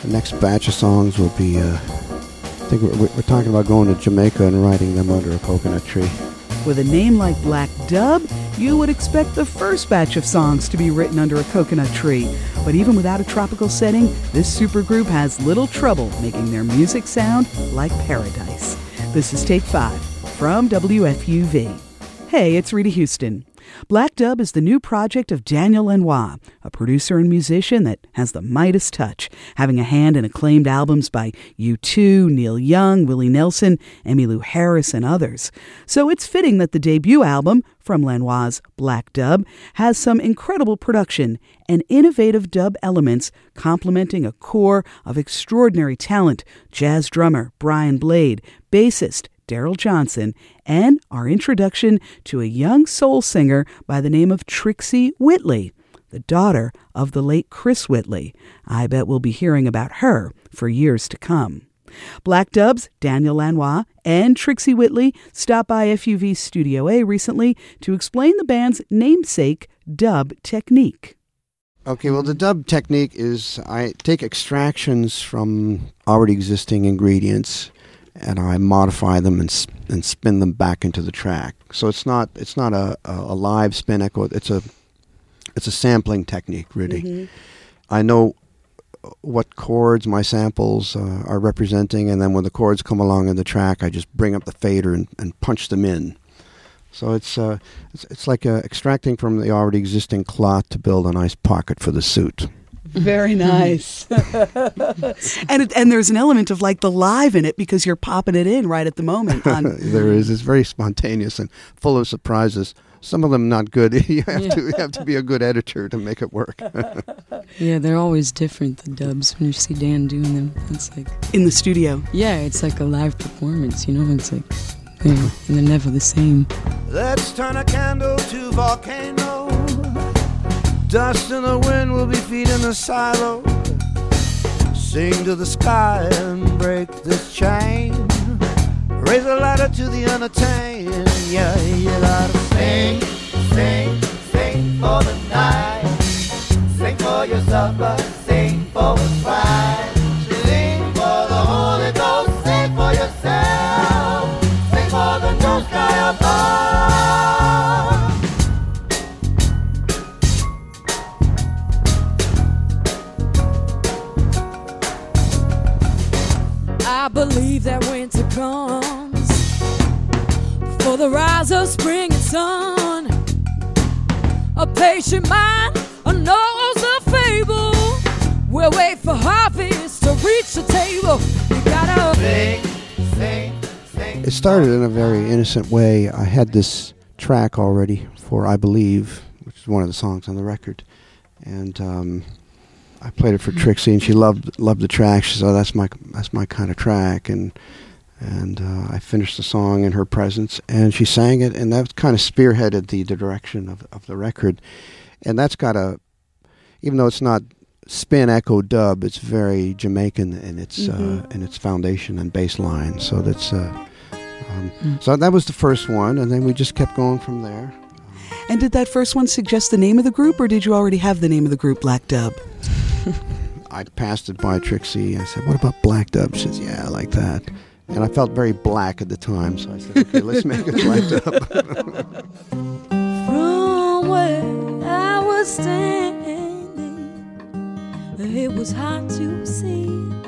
The next batch of songs will be, I think we're talking about going to Jamaica and writing them under a coconut tree. With a name like Black Dub, you would expect the first batch of songs to be written under a coconut tree. But even without a tropical setting, this supergroup has little trouble making their music sound like paradise. This is Take 5 from WFUV. Hey, it's Rita Houston. Black Dub is the new project of Daniel Lanois, a producer and musician that has the Midas touch, having a hand in acclaimed albums by U2, Neil Young, Willie Nelson, Emmylou Harris, and others. So it's fitting that the debut album from Lanois' Black Dub has some incredible production and innovative dub elements complementing a core of extraordinary talent: jazz drummer Brian Blade, bassist Daryl Johnson, and our introduction to a young soul singer by the name of Trixie Whitley, the daughter of the late Chris Whitley. I bet we'll be hearing about her for years to come. Black Dub's Daniel Lanois and Trixie Whitley stopped by FUV Studio A recently to explain the band's namesake dub technique. Okay, well, the dub technique is I take extractions from already existing ingredients and I modify them and spin them back into the track. So it's not a live spin echo. It's a sampling technique, really. Mm-hmm. I know what chords my samples are representing, and then when the chords come along in the track, I just bring up the fader and punch them in. So it's like extracting from the already existing cloth to build a nice pocket for the suit. Very nice. and there's an element of like the live in it because you're popping it in right at the moment. There is. It's very spontaneous and full of surprises. Some of them not good. You have to be a good editor to make it work. Yeah, they're always different, the dubs, when you see Dan doing them. It's like in the studio. Yeah, it's like a live performance, you know? It's like, yeah, and they're never the same. Let's turn a candle to volcano. Dust in the wind will be feeding the silo. Sing to the sky and break this chain. Raise a ladder to the unattained. Yeah, you gotta sing, sing, sing for the night. Sing for your supper, sing for what's right. Sing for the Holy Ghost, sing for yourself. Sing for the new sky above. I believe that winter comes for the rise of spring and sun. A patient mind knows the fable. We'll wait for harvest to reach the table. You gotta sing. It started in a very innocent way. I had this track already for I Believe, which is one of the songs on the record, and I played it for Trixie, and she loved the track. She said, "Oh, that's my kind of track," and I finished the song in her presence, and she sang it, and that kind of spearheaded the direction of the record. And that's got even though it's not spin echo dub, it's very Jamaican in its foundation and bass line. So that's so that was the first one, and then we just kept going from there. And did that first one suggest the name of the group, or did you already have the name of the group, Black Dub? I passed it by Trixie. I said, "What about Black Dub?" She says, "Yeah, I like that." And I felt very black at the time, so I said, "Okay, let's make it Black Dub." From where I was standing, it was hard to see,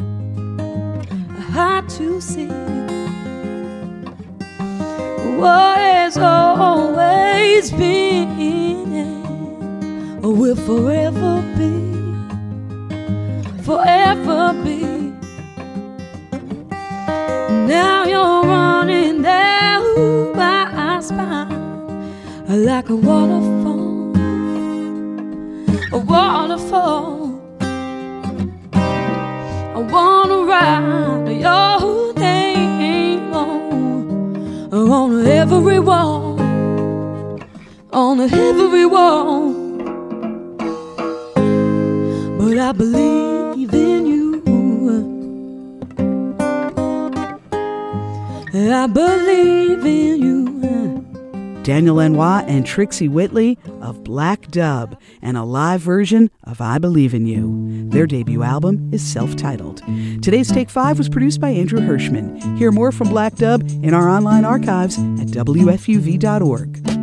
what has always been and will forever be. Now you're running down my spine like a waterfall. I wanna ride your name on every wall, But I believe in you. I believe in you. Daniel Lanois and Trixie Whitley of Black Dub, and a live version of I Believe in You. Their debut album is self-titled. Today's Take 5 was produced by Andrew Hirschman. Hear more from Black Dub in our online archives at WFUV.org.